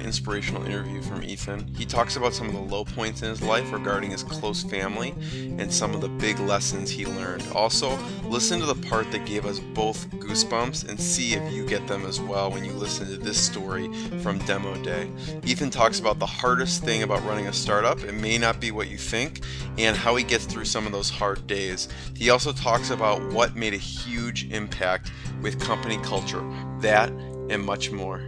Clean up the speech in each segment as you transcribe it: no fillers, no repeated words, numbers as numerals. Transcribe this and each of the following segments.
inspirational interview from Ethan. He talks about some of the low points in his life regarding his close family and some of the big lessons he learned. Also, listen to the part that gave us both goosebumps and see if you get them as well when you listen to this story from Demo Day. Ethan talks about the hardest thing about running a startup. It may not be what you think, and how he gets through some of those hard days. He also talks about what made a huge impact with company culture. That and much more.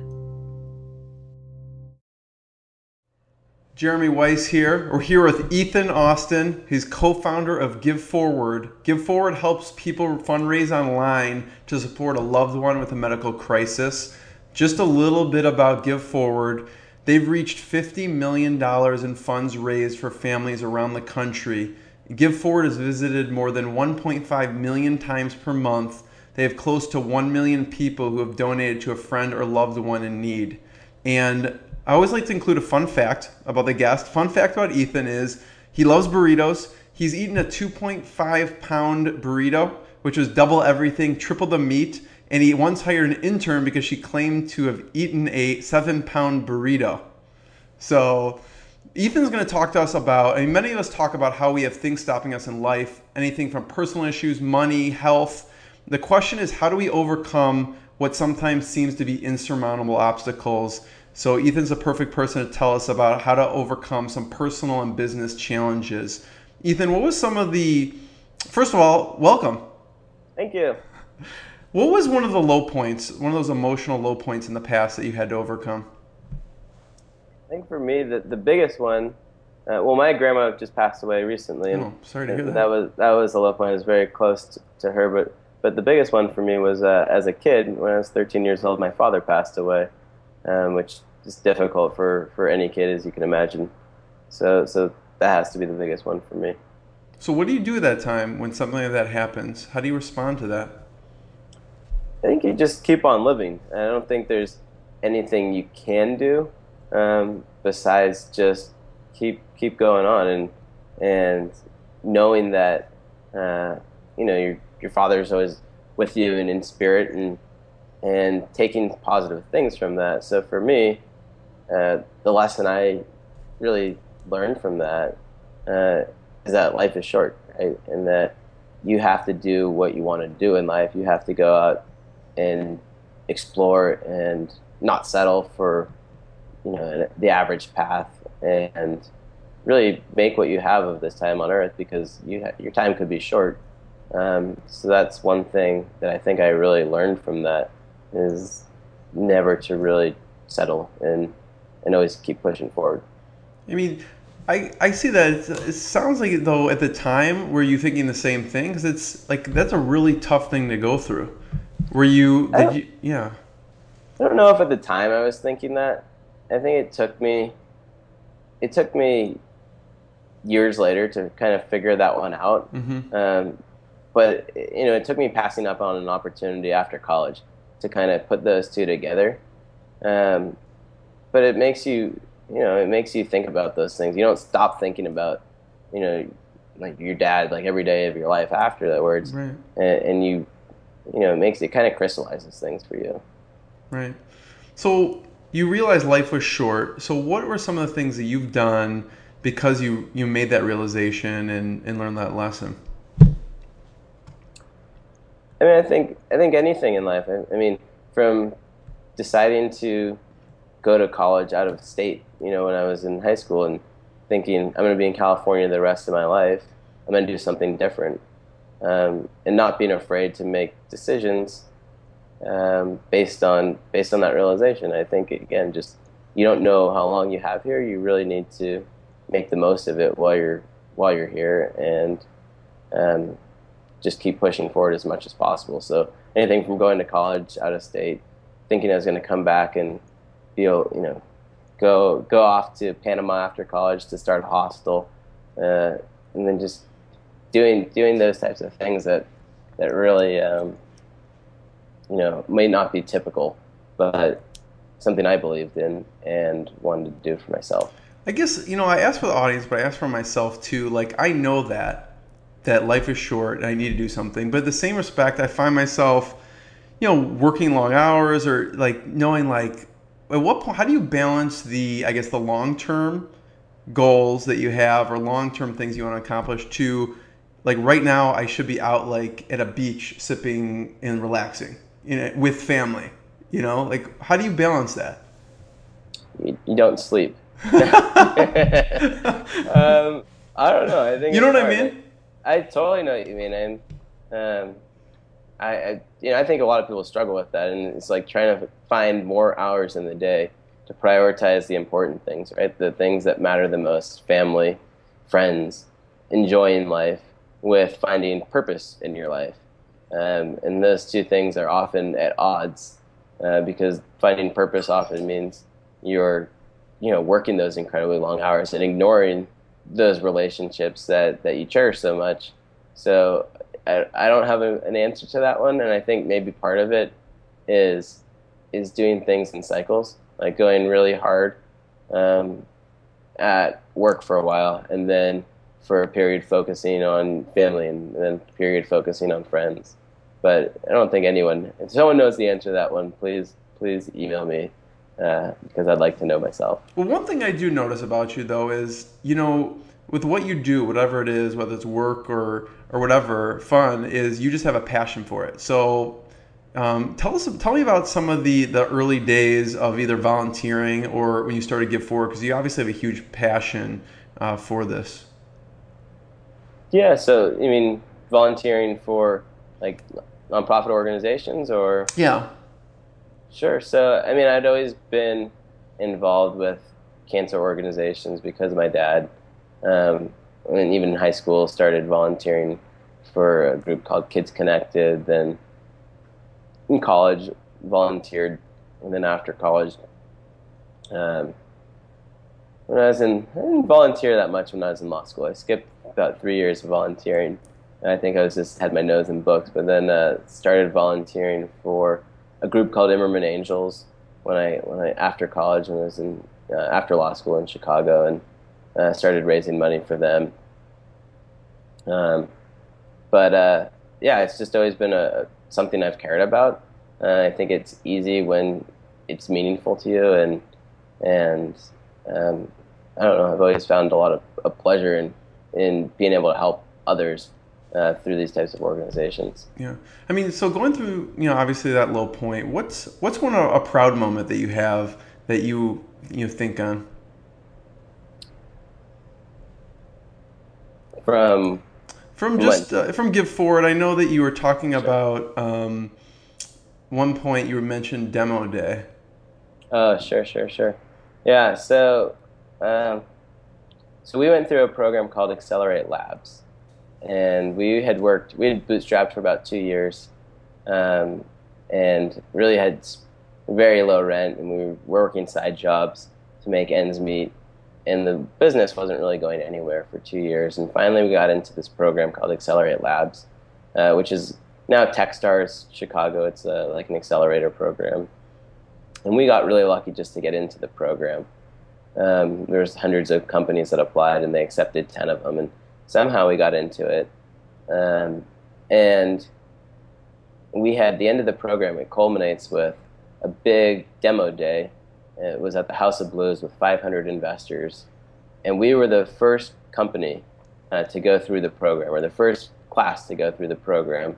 Jeremy Weiss here. We're here with Ethan Austin. He's co-founder of Give Forward. Give Forward helps people fundraise online to support a loved one with a medical crisis. Just a little bit about Give Forward. They've reached $50 million in funds raised for families around the country. Give Forward is visited more than 1.5 million times per month. They have close to 1 million people who have donated to a friend or loved one in need. And I always like to include a fun fact about the guest. Fun fact about Ethan is he loves burritos. He's eaten a 2.5 pound burrito, which was double everything, triple the meat. And he once hired an intern because she claimed to have eaten a 7-pound burrito. So Ethan's going to talk to us about, many of us talk about how we have things stopping us in life, anything from personal issues, money, health. The question is, how do we overcome what sometimes seems to be insurmountable obstacles? So Ethan's a perfect person to tell us about how to overcome some personal and business challenges. Ethan, what was some of the, first of all, welcome. Thank you. What was one of the low points, one of those emotional low points in the past that you had to overcome? I think for me, the biggest one, my grandma just passed away recently. And sorry to hear that. That was a low point. I was very close to her, but the biggest one for me was as a kid, when I was 13 years old, my father passed away, which is difficult for any kid, as you can imagine. So that has to be the biggest one for me. So what do you do at that time when something like that happens? How do you respond to that? I think you just keep on living. I don't think there's anything you can do besides just keep going on and knowing that your father's always with you and in spirit and taking positive things from that. So for me, the lesson I really learned from that is that life is short, right? And that you have to do what you want to do in life. You have to go out and explore and not settle for the average path, and really make what you have of this time on earth, because your time could be short. So that's one thing that I think I really learned from that, is never to really settle and always keep pushing forward. I mean, I see that. It sounds like, though, at the time, were you thinking the same thing? Because it's like, that's a really tough thing to go through. Yeah. I don't know if at the time I was thinking that. I think it took me years later to kind of figure that one out. Mm-hmm. But it took me passing up on an opportunity after college to kind of put those two together. But it makes you think about those things. You don't stop thinking about, like your dad, like every day of your life after that words. Right. And it kind of crystallizes things for you. Right. So you realized life was short. So what were some of the things that you've done because you made that realization and learned that lesson? I mean, I think anything in life. I mean, from deciding to go to college out of state, when I was in high school, and thinking I'm going to be in California the rest of my life, I'm going to do something different, and not being afraid to make decisions based on that realization. I think, again, just you don't know how long you have here. You really need to make the most of it while you're here, and just keep pushing forward as much as possible. So anything from going to college out of state, thinking I was going to come back and go off to Panama after college to start a hostel, and then just doing those types of things that really may not be typical, but something I believed in and wanted to do for myself. I guess, I asked for the audience, but I asked for myself too. Like, I know that life is short and I need to do something. But at the same respect, I find myself, working long hours, or like knowing like, at what point, how do you balance the, I guess, the long term goals that you have or long term things you want to accomplish to, like right now, I should be out like at a beach sipping and relaxing, with family. Like how do you balance that? You don't sleep. I don't know. I think You know it's what I hard. mean? I totally know what you mean, and um, I think a lot of people struggle with that, and it's like trying to find more hours in the day to prioritize the important things, right? The things that matter the most: family, friends, enjoying life, with finding purpose in your life. And those two things are often at odds, because finding purpose often means you're, working those incredibly long hours and ignoring those relationships that you cherish so much. So I don't have an answer to that one, and I think maybe part of it is doing things in cycles, like going really hard um, at work for a while, and then for a period focusing on family, and then a period focusing on friends. But I don't think anyone, if someone knows the answer to that one, please email me, because I'd like to know myself. Well, one thing I do notice about you though is, with what you do, whatever it is, whether it's work or whatever, fun is you just have a passion for it. So, tell me about some of the early days of either volunteering or when you started Give Forward, because you obviously have a huge passion for this. Yeah, so you mean volunteering for like nonprofit organizations or? Yeah. Sure. So, I mean, I'd always been involved with cancer organizations because of my dad. And even in high school, started volunteering for a group called Kids Connected. Then in college, volunteered. And then after college, um, I didn't volunteer that much when I was in law school. I skipped about 3 years of volunteering. I think I was just had my nose in books, but then started volunteering for a group called Immerman Angels when I after college and was in after law school in Chicago, and started raising money for them. Um, but yeah, it's just always been something I've cared about. I think it's easy when it's meaningful to you, and um, I don't know. I've always found a lot of pleasure in being able to help others through these types of organizations. Yeah. I mean, so going through, obviously that low point, what's one a proud moment that you have that you think on? From From from what? just from Give Forward, I know that you were talking Sure. about one point you mentioned demo day. Oh, sure, sure, sure. Yeah. Um, so we went through a program called Accelerate Labs, and we had bootstrapped for about 2 years, um, and really had very low rent, and we were working side jobs to make ends meet, and the business wasn't really going anywhere for 2 years, and finally we got into this program called Accelerate Labs, which is now TechStars Chicago. It's like an accelerator program, and we got really lucky just to get into the program. There's hundreds of companies that applied, and they accepted 10 of them, and somehow we got into it. Um, and we had the end of the program. It culminates with a big demo day. It was at the House of Blues with 500 investors, and we were the first company to go through the program, or the first class to go through the program.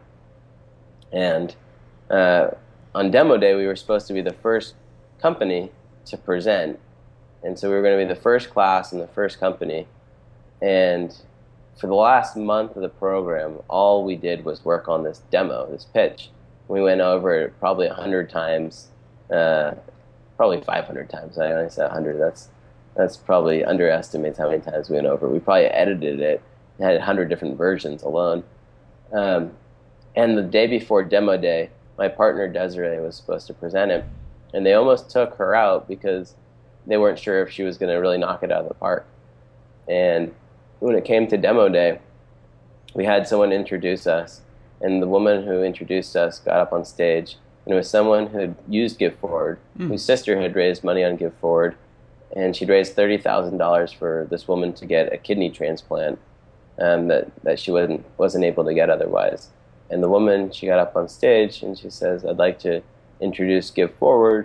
And uh, on demo day, we were supposed to be the first company to present, and so we were going to be the first class and the first company. And for the last month of the program, all we did was work on this demo, this pitch. We went over it probably 100 times, probably 500 times. I only said 100. That's probably underestimates how many times we went over. We probably edited it, had 100 different versions alone. Um, and the day before demo day, my partner Desiree was supposed to present it, and they almost took her out because they weren't sure if she was going to really knock it out of the park. And when it came to demo day, we had someone introduce us, and the woman who introduced us got up on stage, and it was someone who had used Give Forward, whose sister had raised money on Give Forward, and she'd raised $30,000 for this woman to get a kidney transplant, that she wasn't able to get otherwise. And the woman, she got up on stage and she says, "I'd like to introduce Give Forward.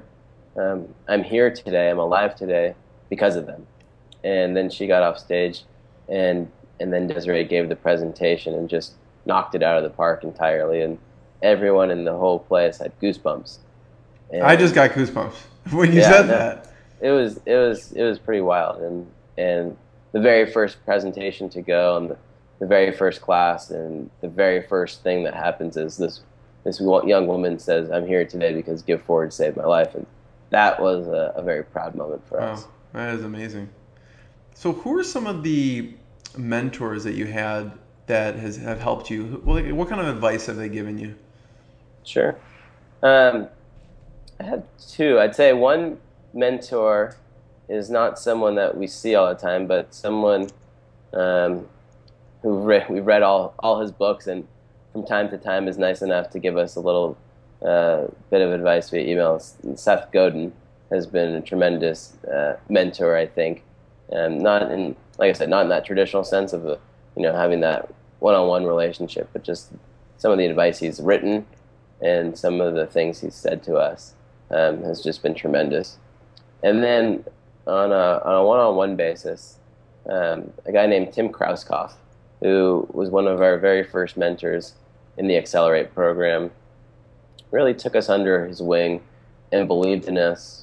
I'm here today, I'm alive today because of them. And then she got off stage, and then Desiree gave the presentation and just knocked it out of the park entirely, and everyone in the whole place had goosebumps. I just And got goosebumps when you yeah, said no, that. it was pretty wild, and the very first presentation to go, and the very first class, and the very first thing that happens is this young woman says, "I'm here today because Give Forward saved my life," and that was a very proud moment for Wow, us. that is amazing. So, who are some of the mentors that you had that have helped you? What kind of advice have they given you? Sure. Um, I had two. I'd say one mentor is not someone that we see all the time, but someone um, we've read all his books, and from time to time is nice enough to give us a little bit of advice via email. Seth Godin has been a tremendous mentor, I think, not in, like I said, not in that traditional sense of having that one-on-one relationship, but just some of the advice he's written and some of the things he's said to us has just been tremendous. And then on a one-on-one basis, a guy named Tim Krauskopf, who was one of our very first mentors in the Accelerate program, really took us under his wing and believed in us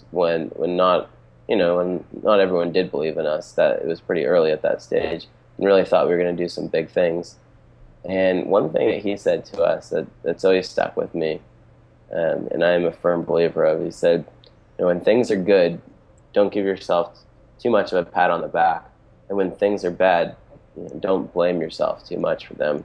when not everyone did believe in us. That it was pretty early at that stage, and really thought we were going to do some big things. And one thing that he said to us that's always stuck with me, and I am a firm believer of, he said, when things are good, don't give yourself too much of a pat on the back. And when things are bad, don't blame yourself too much for them.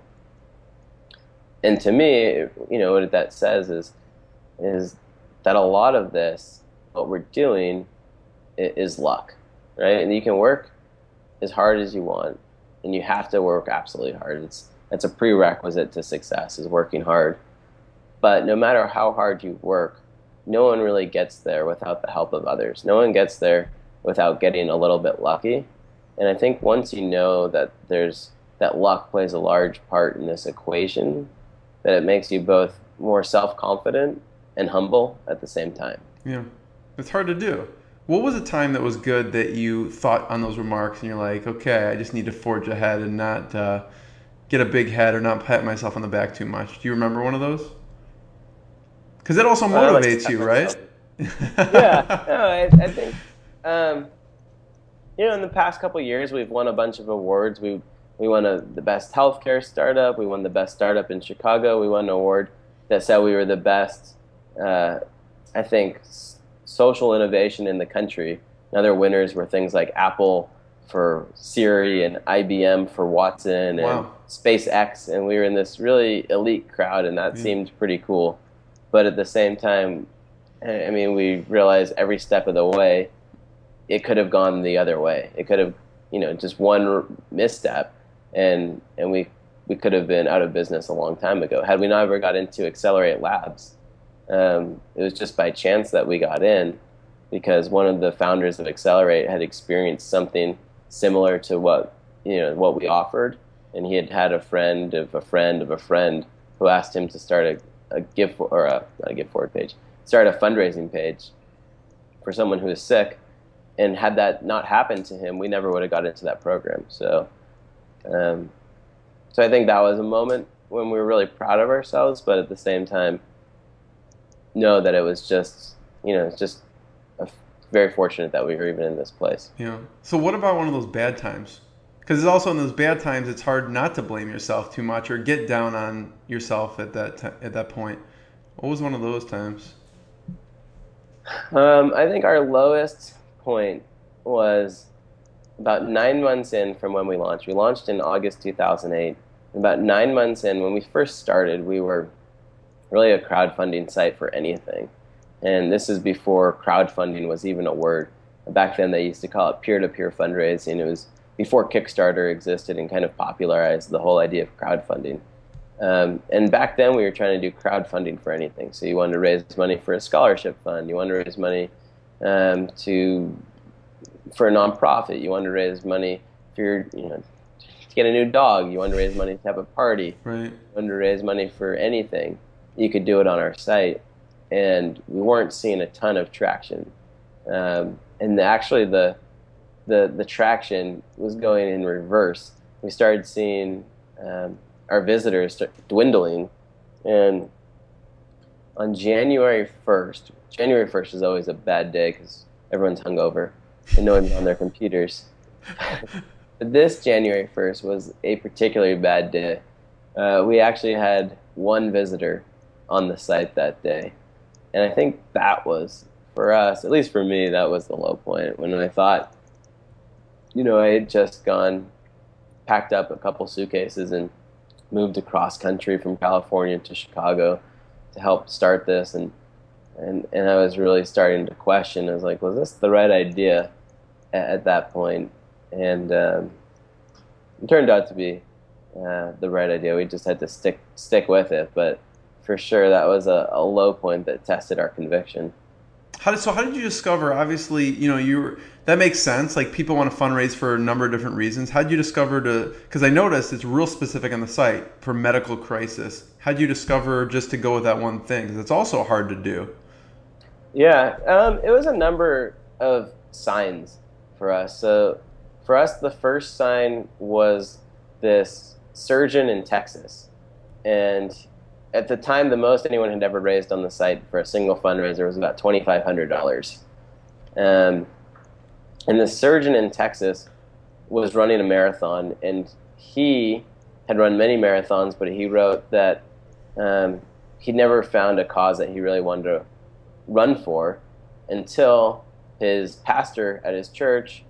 And to me, what that says is that a lot of this, what we're doing, is luck, right? And you can work as hard as you want, and you have to work absolutely hard. It's a prerequisite to success, is working hard. But no matter how hard you work, no one really gets there without the help of others. No one gets there without getting a little bit lucky. And I think once you know that luck plays a large part in this equation, that it makes you both more self-confident and humble at the same time. Yeah, it's hard to do. What was a time that was good that you thought on those remarks and you're like, okay, I just need to forge ahead and not get a big head or not pat myself on the back too much? Do you remember one of those? Because it also I like to motivates pat you, right? myself. Yeah, no, I think um, in the past couple of years, we've won a bunch of awards. We won the best healthcare startup. We won the best startup in Chicago. We won an award that said we were the best, uh, I think, social innovation in the country. And other winners were things like Apple for Siri and IBM for Watson and Wow. SpaceX. And we were in this really elite crowd, and that Yeah. seemed pretty cool. But at the same time, I mean, we realized every step of the way it could have gone the other way. It could have, just one misstep, and we could have been out of business a long time ago. Had we not ever got into Accelerate Labs, it was just by chance that we got in, because one of the founders of Accelerate had experienced something similar to what we offered, and he had had a friend of a friend of a friend who asked him to start a give or a not a give forward page, start a fundraising page for someone who is sick. And had that not happened to him, we never would have got into that program. Um, so I think that was a moment when we were really proud of ourselves, but at the same time, know that it was just, it's just very fortunate that we were even in this place. Yeah. So what about one of those bad times? Because it's also in those bad times, it's hard not to blame yourself too much or get down on yourself at at that point. What was one of those times? I think our lowest point was about 9 months in from when we launched. We launched in August 2008. About 9 months in, when we first started, we were really a crowdfunding site for anything. And this is before crowdfunding was even a word. Back then, they used to call it peer-to-peer fundraising. It was before Kickstarter existed and kind of popularized the whole idea of crowdfunding. And back then, we were trying to do crowdfunding for anything. So you wanted to raise money for a scholarship fund. You wanted to raise money to for a nonprofit. You wanted to raise money for to get a new dog. You wanted to raise money to have a party. Right. You wanted to raise money for anything. You could do it on our site. and we weren't seeing a ton of traction. And actually, the traction was going in reverse. We started seeing our visitors start dwindling, and on January 1st is always a bad day because everyone's hungover and no one's on their computers. But this January 1st was a particularly bad day. We actually had one visitor on the site that day. And I think that was, for us, at least for me, that was the low point when I thought, I had just packed up a couple suitcases and moved across country from California to Chicago to help start this. And I was really starting to question. I was like, was this the right idea at that point? And it turned out to be the right idea. We just had to stick with it. But for sure, that was a low point that tested our conviction. How did you discover? Obviously, that makes sense. Like, people want to fundraise for a number of different reasons. How did you discover because I noticed it's real specific on the site for medical crisis. How did you discover just to go with that one thing? Because it's also hard to do. Yeah, it was a number of signs for us. So for us, the first sign was this surgeon in Texas. And at the time, the most anyone had ever raised on the site for a single fundraiser was about $2,500. And the surgeon in Texas was running a marathon, and he had run many marathons, but he wrote that he'd never found a cause that he really wanted to run for until his pastor at his church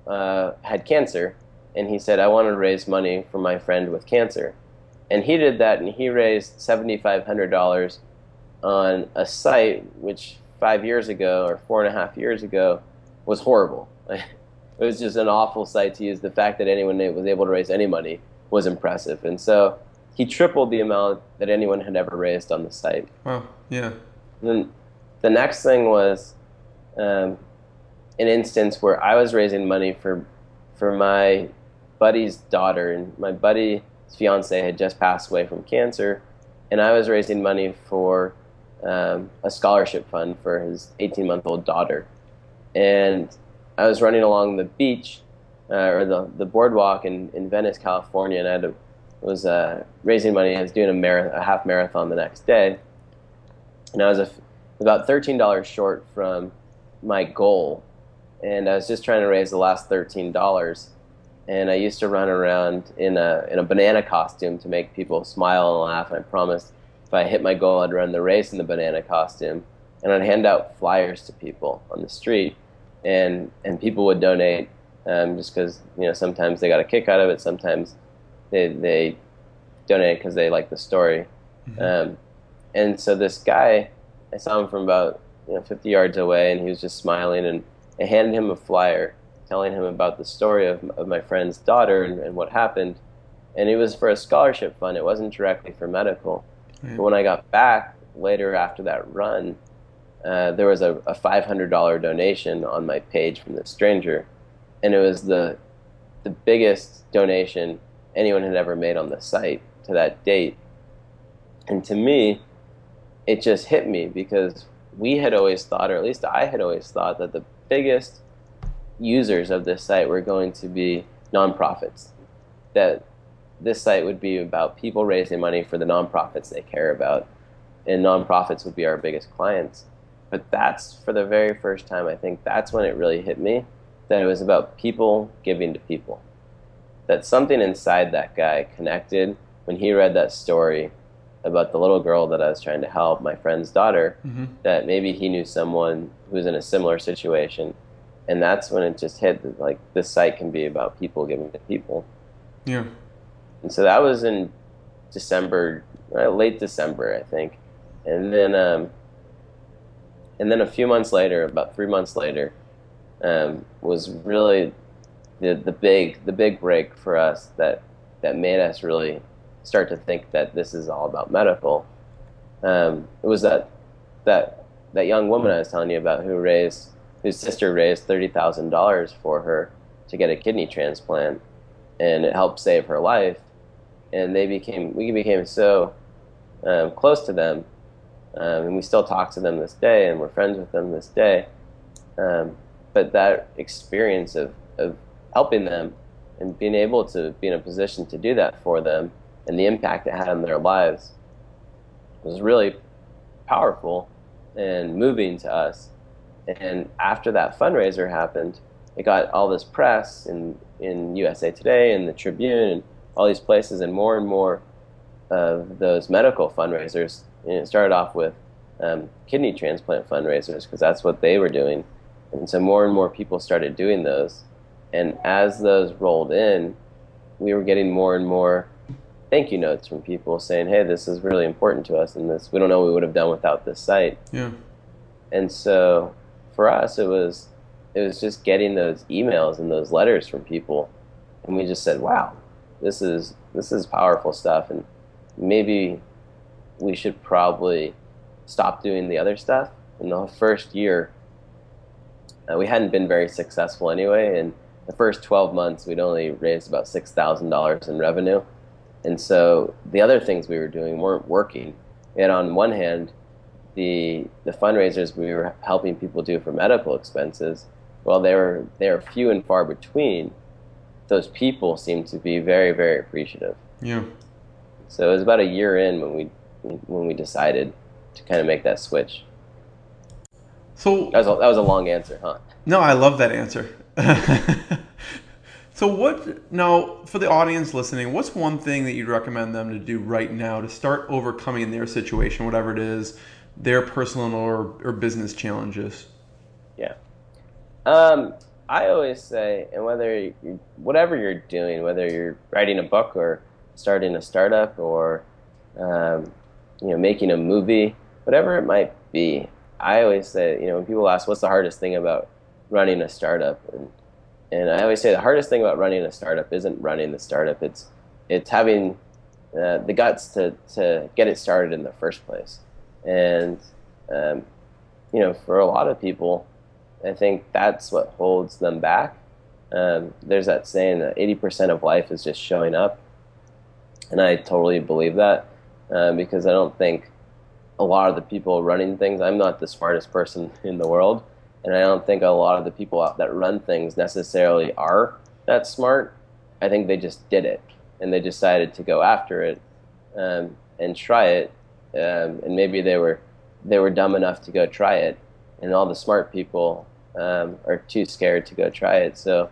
had cancer, and he said, I want to raise money for my friend with cancer. And he did that, and he raised $7,500 on a site which 5 years ago, or 4.5 years ago, was horrible. It was just an awful site to use. The fact that anyone was able to raise any money was impressive. And so he tripled the amount that anyone had ever raised on the site. Wow, yeah. And then the next thing was an instance where I was raising money for my buddy's daughter, and my buddy's fiance had just passed away from cancer, and I was raising money for a scholarship fund for his 18-month-old daughter. And I was running along the beach, or the boardwalk in Venice, California, and was raising money. I was doing a half marathon the next day, and I was about $13 short from my goal, and I was just trying to raise the last $13. And I used to run around in a banana costume to make people smile and laugh. And I promised if I hit my goal, I'd run the race in the banana costume, and I'd hand out flyers to people on the street, and people would donate just because sometimes they got a kick out of it, sometimes they donate because they like the story. Mm-hmm. And so this guy, I saw him from about 50 yards away, and he was just smiling, and I handed him a flyer telling him about the story of my friend's daughter and what happened. And it was for a scholarship fund. It wasn't directly for medical. Mm-hmm. But when I got back later after that run, there was a $500 donation on my page from this stranger. And it was the biggest donation anyone had ever made on the site to that date. And to me, it just hit me, because we had always thought, or at least I had always thought, that the biggest users of this site were going to be nonprofits. That this site would be about people raising money for the nonprofits they care about, and nonprofits would be our biggest clients. But that's, for the very first time, I think that's when it really hit me, that it was about people giving to people. That something inside that guy connected when he read that story about the little girl that I was trying to help, my friend's daughter, mm-hmm. that maybe he knew someone who was in a similar situation. And that's when it just hit that, like, this site can be about people giving to people. Yeah. And so that was in December, late December, I think. And then a few months later, about 3 months later, was really the big break for us that made us really start to think that this is all about medical. It was that young woman I was telling you about whose sister raised $30,000 for her to get a kidney transplant, and it helped save her life. And we became so close to them And we still talk to them this day, and we're friends with them this day. Um, but that experience of helping them and being able to be in a position to do that for them and the impact it had on their lives was really powerful and moving to us. And after that fundraiser happened, it got all this press in USA Today and the Tribune and all these places, and more of those medical fundraisers. And it started off with kidney transplant fundraisers because that's what they were doing. And so more and more people started doing those. And as those rolled in, we were getting more and more thank you notes from people saying, hey, this is really important to us, and this we don't know what we would have done without this site. Yeah. And so for us, it was just getting those emails and those letters from people, and we just said, wow, this is powerful stuff, and maybe we should probably stop doing the other stuff. In the first year, we hadn't been very successful anyway, and the first 12 months, we'd only raised about $6,000 in revenue. And so the other things we were doing weren't working. We had, on one hand, the fundraisers we were helping people do for medical expenses. Well, they were few and far between. Those people seemed to be very, very appreciative. Yeah. So it was about a year in when we decided to kind of make that switch. So that was a long answer, huh? No, I love that answer. So what, now for the audience listening, what's one thing that you'd recommend them to do right now to start overcoming their situation, whatever it is, their personal or business challenges? Yeah. I always say, and whatever you're doing, whether you're writing a book or starting a startup or making a movie, whatever it might be, I always say, when people ask what's the hardest thing about running a startup, and I always say the hardest thing about running a startup isn't running the startup. It's having the guts to get it started in the first place. And for a lot of people, I think that's what holds them back. There's that saying that 80% of life is just showing up, and I totally believe that because I don't think a lot of the people running things, I'm not the smartest person in the world, and I don't think a lot of the people that run things necessarily are that smart. I think they just did it, and they decided to go after it and try it, and maybe they were dumb enough to go try it, and all the smart people are too scared to go try it. So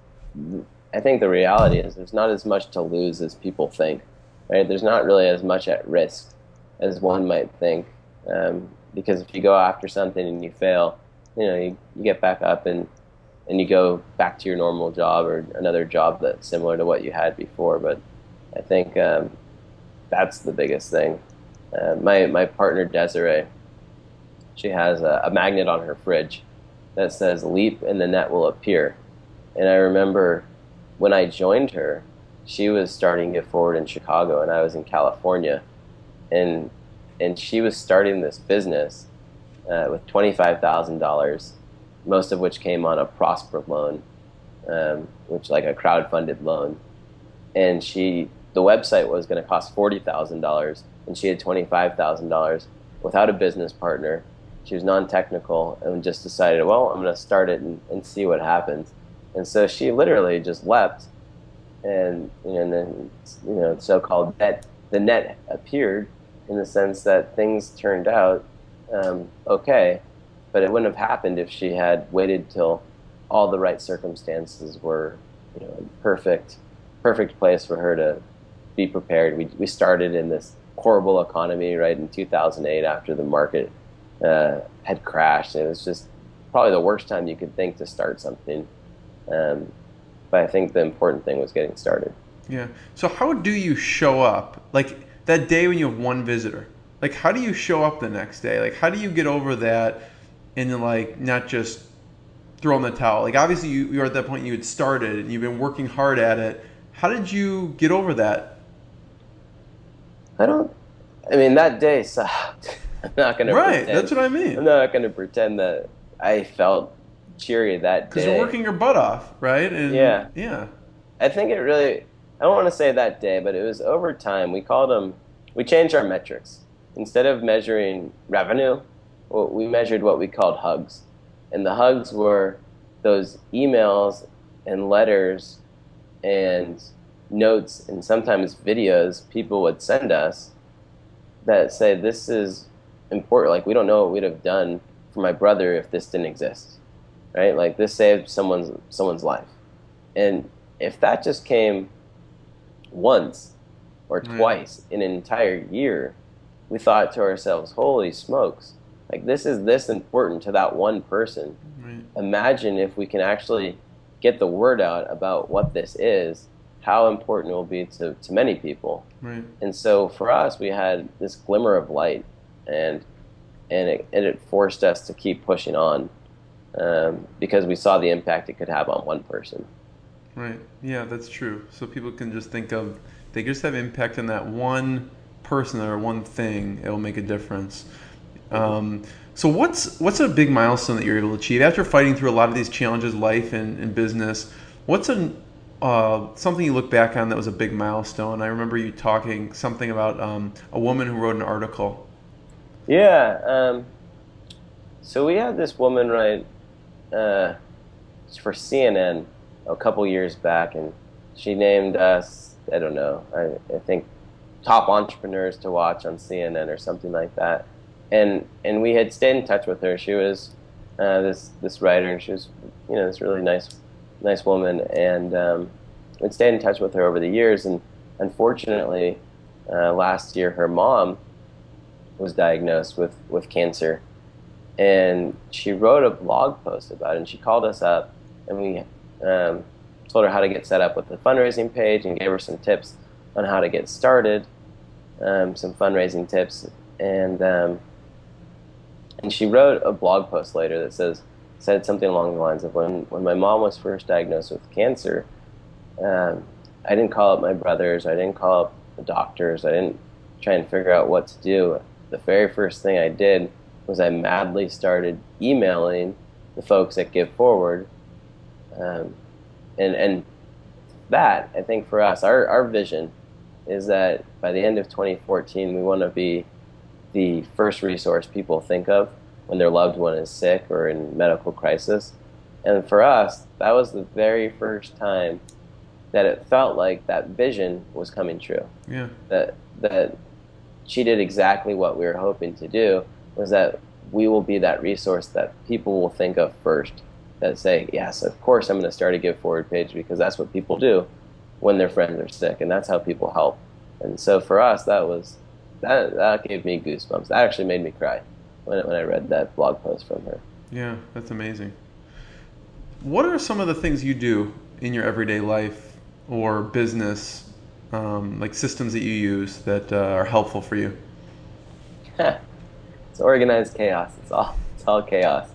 I think the reality is there's not as much to lose as people think, right? There's not really as much at risk as one might think, because if you go after something and you fail, you get back up and you go back to your normal job or another job that's similar to what you had before. But I think that's the biggest thing. My partner Desiree, she has a magnet on her fridge that says "Leap and the net will appear." And I remember when I joined her, she was starting Give Forward in Chicago, and I was in California, and she was starting this business with $25,000, most of which came on a Prosper loan, which like a crowdfunded loan. And the website was going to cost $40,000, and she had $25,000 without a business partner. She was non-technical and just decided, well, I'm going to start it and see what happens. And so she literally just leapt, and then so-called the net appeared, in the sense that things turned out okay, but it wouldn't have happened if she had waited till all the right circumstances were, perfect place for her to be prepared. We started in this horrible economy right in 2008 after the market had crashed. It was just probably the worst time you could think to start something. But I think the important thing was getting started. Yeah. So how do you show up? Like that day when you have one visitor, like how do you show up the next day? Like how do you get over that and like not just throw in the towel? Like obviously you were at that point, you had started and you've been working hard at it. How did you get over that? That day sucked. I'm not going to pretend. Right, that's what I mean. I'm not going to pretend that I felt cheery that day. Because you're working your butt off, right? And yeah. I think it really, I don't want to say that day, but it was over time. We changed our metrics. instead of measuring revenue, well, we measured what we called hugs. And the hugs were those emails and letters and notes and sometimes videos people would send us that say, this is important. Like, we don't know what we'd have done for my brother if this didn't exist, right? Like, this saved someone's life. And if that just came once or twice in an entire year, we thought to ourselves, holy smokes, like, this is this important to that one person. Right. Imagine if we can actually get the word out about what this is, how important it will be to many people. Right. And so for us, we had this glimmer of light, and it forced us to keep pushing on, because we saw the impact it could have on one person. Right. Yeah, that's true. So people can just think of, they just have impact on that one person or one thing. It will make a difference. So what's a big milestone that you're able to achieve after fighting through a lot of these challenges, life and business? What's something you look back on that was a big milestone? I remember you talking something about a woman who wrote an article. Yeah. So we had this woman write for CNN a couple years back, and she named us, I don't know, I think top entrepreneurs to watch on CNN or something like that. And we had stayed in touch with her. She was this writer, and she was, this really nice woman, and we'd stayed in touch with her over the years. And unfortunately, last year her mom was diagnosed with cancer, and she wrote a blog post about it. And she called us up, and we told her how to get set up with the fundraising page, and gave her some tips on how to get started, some fundraising tips, and she wrote a blog post later that said something along the lines of, when my mom was first diagnosed with cancer, I didn't call up my brothers, I didn't call up the doctors, I didn't try and figure out what to do. The very first thing I did was I madly started emailing the folks at Give Forward, and that, I think for us, our vision is that by the end of 2014, we want to be the first resource people think of when their loved one is sick or in medical crisis. And for us, that was the very first time that it felt like that vision was coming true. Yeah. That she did exactly what we were hoping to do, was that we will be that resource that people will think of first, that say, yes, of course I'm going to start a Give Forward page, because that's what people do when their friends are sick, and that's how people help. And so for us, that gave me goosebumps. That actually made me cry when I read that blog post from her. Yeah, that's amazing. What are some of the things you do in your everyday life or business, like systems that you use that are helpful for you? It's organized chaos. It's all chaos.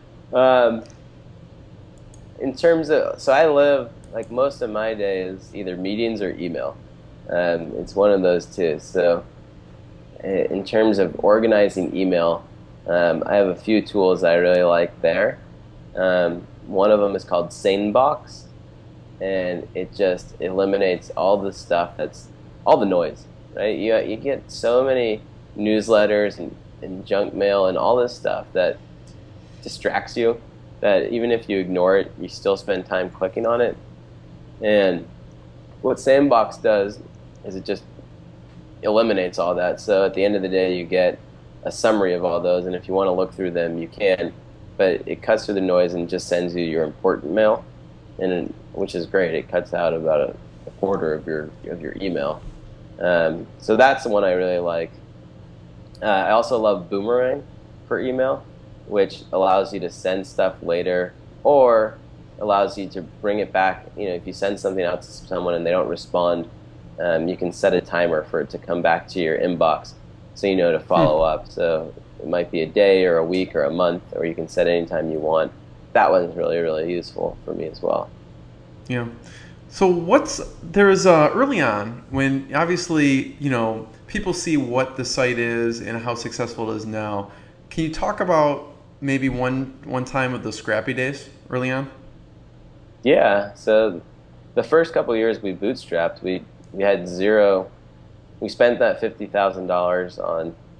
In terms of, so I live, like, most of my day is either meetings or email. It's one of those two. So in terms of organizing email, I have a few tools I really like there. One of them is called SaneBox, and it just eliminates all the stuff all the noise, right? You get so many newsletters and junk mail and all this stuff that distracts you, that even if you ignore it, you still spend time clicking on it. And what SaneBox does is it just eliminates all that. So at the end of the day, you get a summary of all those, and if you want to look through them, you can. But it cuts through the noise and just sends you your important mail, and which is great. It cuts out about a quarter of your email. So that's the one I really like. I also love Boomerang for email, which allows you to send stuff later, or allows you to bring it back. If you send something out to someone and they don't respond, you can set a timer for it to come back to your inbox, so you know to follow up. So it might be a day or a week or a month, or you can set any time you want. That one's really, really useful for me as well. Yeah. So there's early on, when obviously, people see what the site is and how successful it is now. Can you talk about maybe one time of the scrappy days early on? Yeah. So the first couple of years we bootstrapped, we had zero. We spent that $50,000 on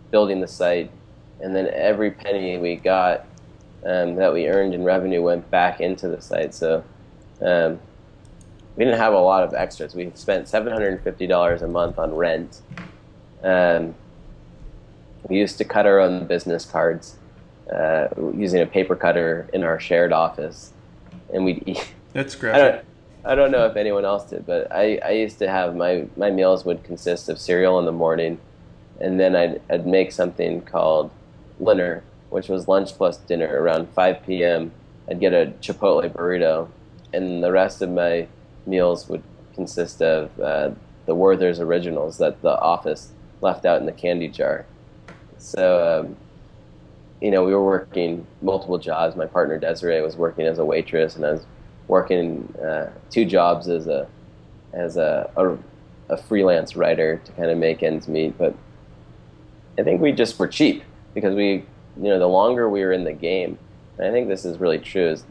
building the site, and then every penny we got that we earned in revenue went back into the site. So um, we didn't have a lot of extras. We spent $750 a month on rent. Um, we used to cut our own business cards using a paper cutter in our shared office, and we'd eat. That's I graphic. don't I don't know if anyone else did, but I used to have my meals would consist of cereal in the morning, and then I'd make something called dinner, which was lunch plus dinner around 5 p.m. I'd get a Chipotle burrito, and the rest of my meals would consist of the Werther's Originals that the office left out in the candy jar. So, we were working multiple jobs. My partner Desiree was working as a waitress, and I was working two jobs as a freelance writer to kind of make ends meet. But I think we just were cheap because the longer we were in the game, and I think this is really true, is,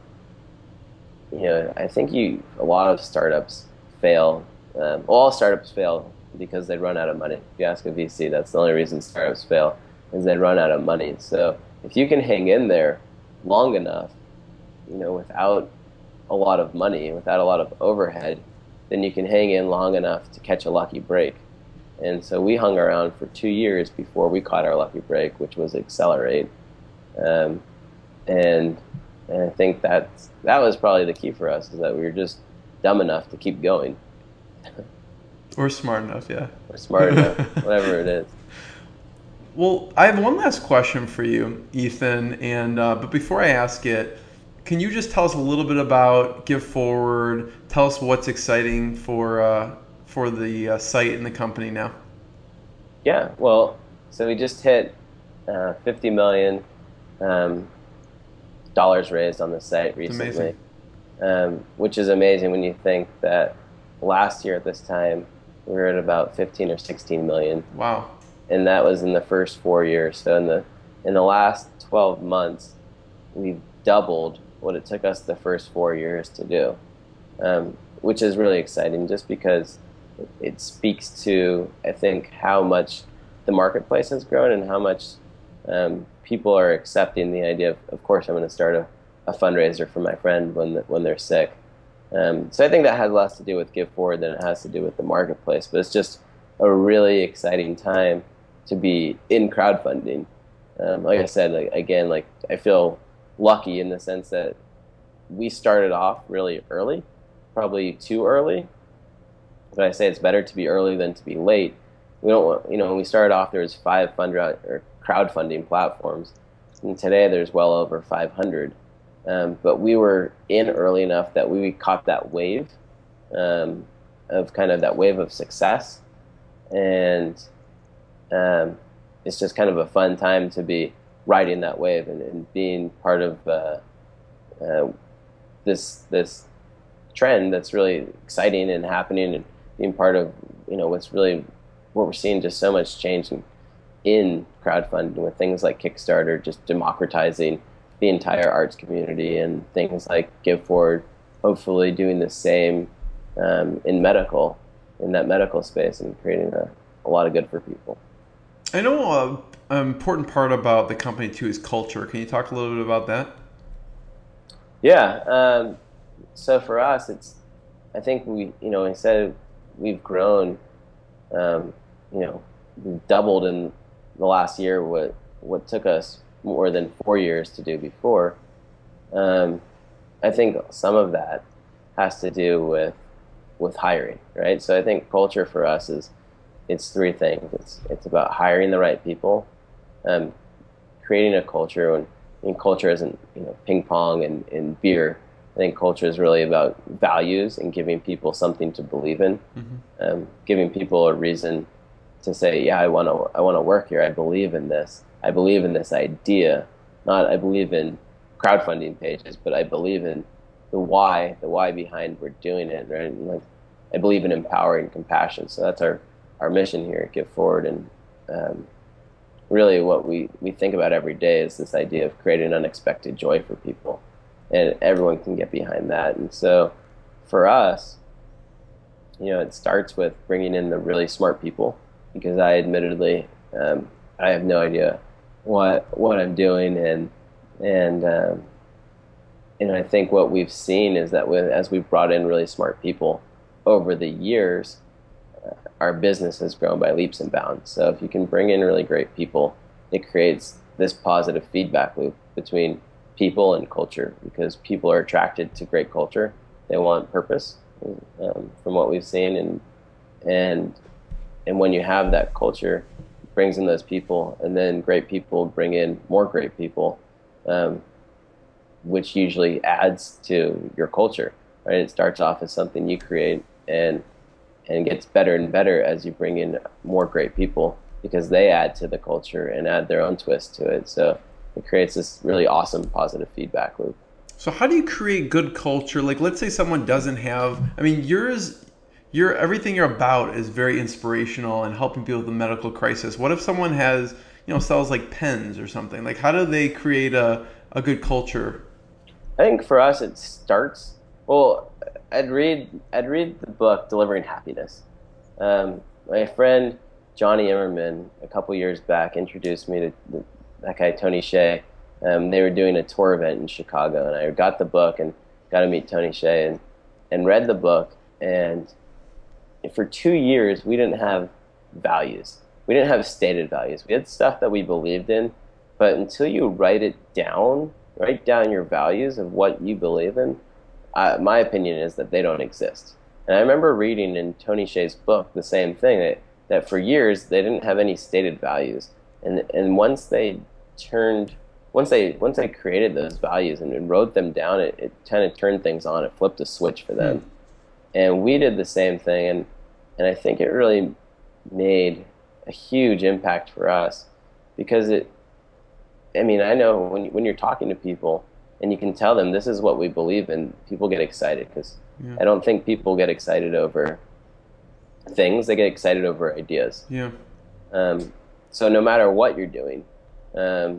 I think a lot of startups fail. All startups fail because they run out of money. If you ask a VC, that's the only reason startups fail, is they run out of money. So if you can hang in there long enough, without a lot of money, without a lot of overhead, then you can hang in long enough to catch a lucky break. And so we hung around for 2 years before we caught our lucky break, which was Accelerate. Um, and and I think that was probably the key for us, is that we were just dumb enough to keep going, Or smart enough, yeah. or smart enough, whatever it is. Well, I have one last question for you, Ethan. And but before I ask it, can you just tell us a little bit about Give Forward? Tell us what's exciting for the site and the company now. Yeah, well, so we just hit 50 million um, dollars raised on the site It's amazing. recently, which is amazing when you think that last year at this time we were at about 15 or 16 million, Wow. and that was in the first 4 years. So in the last 12 months, we've doubled what it took us the first 4 years to do, which is really exciting, just because it speaks to, I think, how much the marketplace has grown and how much people are accepting the idea of course, I'm going to start a fundraiser for my friend when they're sick. So I think that has less to do with Give Forward than it has to do with the marketplace. But it's just a really exciting time to be in crowdfunding. Like I said, again, I feel lucky in the sense that we started off really early, probably too early. But I say it's better to be early than to be late. We don't want, when we started off, there was 5 crowdfunding platforms, and today there's well over 500. But we were in early enough that we caught that wave of kind of that wave of success, and it's just kind of a fun time to be riding that wave and being part of this trend that's really exciting and happening, and being part of what we're seeing, just so much change in crowdfunding with things like Kickstarter just democratizing the entire arts community, and things like Give Forward hopefully doing the same in that medical space, and creating a lot of good for people. I know an important part about the company too is culture. Can you talk a little bit about that? Yeah. So for us, I think I said we've grown, um, we've doubled in the last year what took us more than 4 years to do before. Um, I think some of that has to do with hiring, right? So I think culture for us it's three things. It's about hiring the right people, um, creating a culture. And culture isn't ping pong and beer. I think culture is really about values and giving people something to believe in, giving people a reason to say, yeah, I want to work here. I believe in this. I believe in this idea. Not I believe in crowdfunding pages, but I believe in the why behind we're doing it, right? And I believe in empowering compassion. So that's our mission here at Give Forward. And really what we think about every day is this idea of creating unexpected joy for people. And everyone can get behind that. And so for us, it starts with bringing in the really smart people, because I admittedly I have no idea what I'm doing, and I think what we've seen is that as we've brought in really smart people over the years, our business has grown by leaps and bounds. So if you can bring in really great people, it creates this positive feedback loop between people and culture because people are attracted to great culture. They want purpose, from what we've seen, and and when you have that culture, it brings in those people, and then great people bring in more great people, um, which usually adds to your culture. Right? It starts off as something you create, and gets better and better as you bring in more great people because they add to the culture and add their own twist to it. So it creates this really awesome positive feedback loop. So how do you create good culture? Like, let's say someone doesn't have. I mean, your everything you're about is very inspirational and helping people with the medical crisis. What if someone has, sells like pens or something? Like, how do they create a good culture? I think for us it starts well. I'd read the book Delivering Happiness. My friend Johnny Immerman a couple years back introduced me to that guy Tony Hsieh. They were doing a tour event in Chicago, and I got the book and got to meet Tony Hsieh and read the book. And for 2 years, we didn't have values. We didn't have stated values. We had stuff that we believed in, but until you write down your values of what you believe in, my opinion is that they don't exist. And I remember reading in Tony Hsieh's book the same thing that for years they didn't have any stated values, and once they created those values and wrote them down, it kind of turned things on. It flipped a switch for them, and we did the same thing, and I think it really made a huge impact for us because I mean, I know when you're talking to people and you can tell them this is what we believe in, people get excited because Yeah. I don't think people get excited over things; they get excited over ideas. Yeah. So no matter what you're doing, um,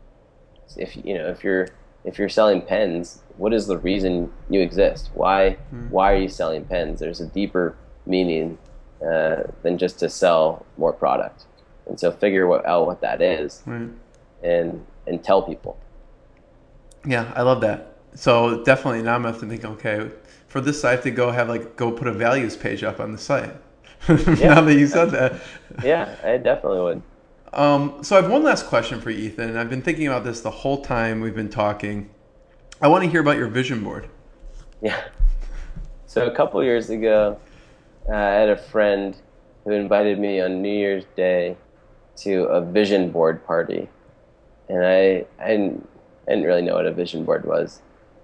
if you're selling pens, what is the reason you exist? Why are you selling pens? There's a deeper meaning than just to sell more product, and so out what that is Right. and tell people. Yeah, I love that. So definitely now I'm gonna have to think, okay, for this I have to go put a values page up on the site. Now Yeah, that you said that. yeah, I definitely would. So I have one last question for you, Ethan, and I've been thinking about this the whole time we've been talking. I want to hear about your vision board. Yeah. So a couple years ago, I had a friend who invited me on New Year's Day to a vision board party, and I didn't really know what a vision board was.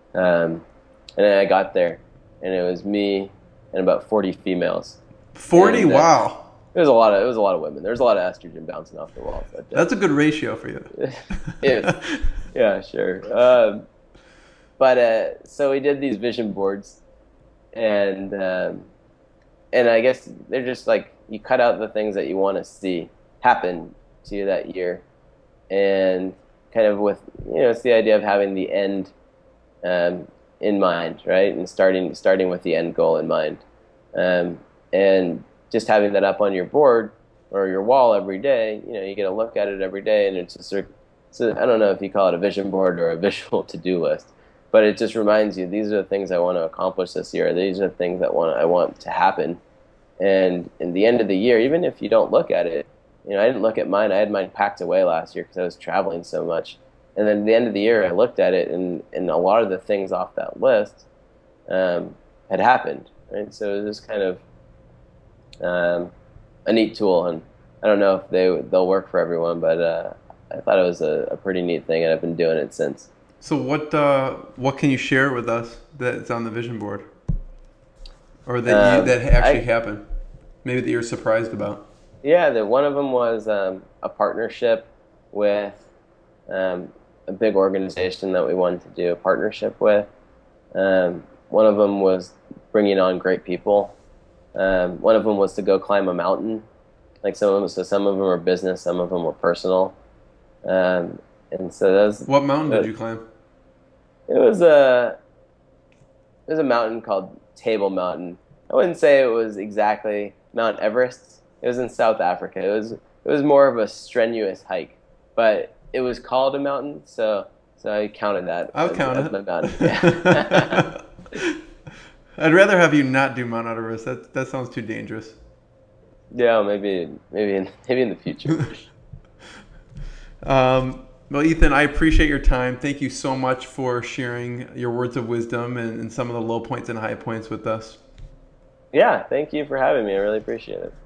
And then I got there, and it was me and about 40 females, 40? and Wow. it was a lot of women. There was a lot of estrogen bouncing off the walls that day. That's a good ratio for you. Yeah, yeah, sure. But so we did these vision boards, and I guess they're just like you cut out the things that you want to see happen to you that year, and kind of with it's the idea of having the end in mind, right? And starting with the end goal in mind, and just having that up on your board or your wall every day. You get to look at it every day, and it's just so I don't know if you call it a vision board or a visual to-do list, but it just reminds you these are the things I want to accomplish this year. These are the things I want to happen. And in the end of the year, even if you don't look at it, I didn't look at mine. I had mine packed away last year because I was traveling so much. And then at the end of the year, I looked at it, and a lot of the things off that list had happened. Right? So it was just kind of a neat tool, and I don't know if they'll work for everyone, but I thought it was a pretty neat thing, and I've been doing it since. So what can you share with us that's on the vision board, or that actually happened? Maybe that you're surprised about. Yeah, one of them was a partnership with a big organization that we wanted to do a partnership with. One of them was bringing on great people. One of them was to go climb a mountain. Like some of them were business, some of them were personal. And so What mountain did you climb? it was a mountain called Table Mountain. I wouldn't say it was exactly Mount Everest. It was in South Africa. It it was more of a strenuous hike, but it was called a mountain, so I counted that I'll count as it. my mountain. Yeah. I'd rather have you not do Mount Everest. That sounds too dangerous. Yeah, maybe in the future. Well, Ethan, I appreciate your time. Thank you so much for sharing your words of wisdom and some of the low points and high points with us. Yeah, thank you for having me. I really appreciate it.